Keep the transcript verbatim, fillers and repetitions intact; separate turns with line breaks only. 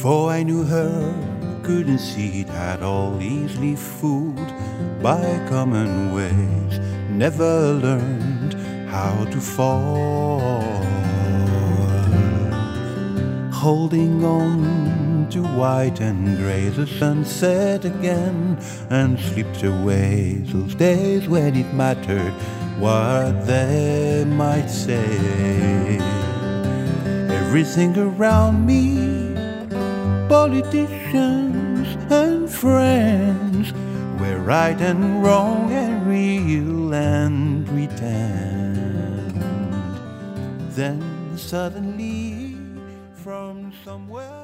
Before I knew her, couldn't see it had all easily fooled by common ways, never learned how to fall. Holding on to white and grey, the sunset again, and slipped away those days when it mattered what they might say. Everything around me, politicians and friends, were right and wrong and real and pretend. Then suddenly from somewhere